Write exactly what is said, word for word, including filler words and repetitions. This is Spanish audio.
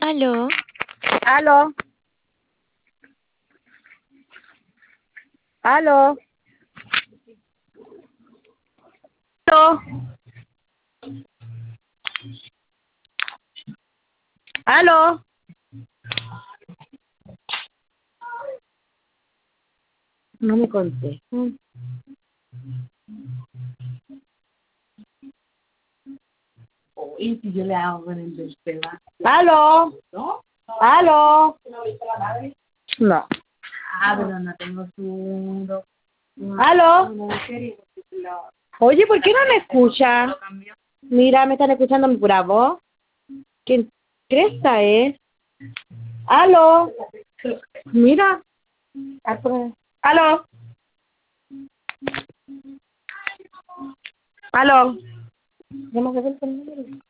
Aló, Aló, aló, aló, aló. No me conté. Y si yo le hago con el del pedazo, Aló, ¿no? aló. No. Ah, pero no tengo su... Aló. Oye, ¿por qué no me escucha? Mira, me están escuchando mi pura voz. ¿Quién cresta es? Aló. Mira. Aló. Aló. ¿Ya me quedé el teléfono?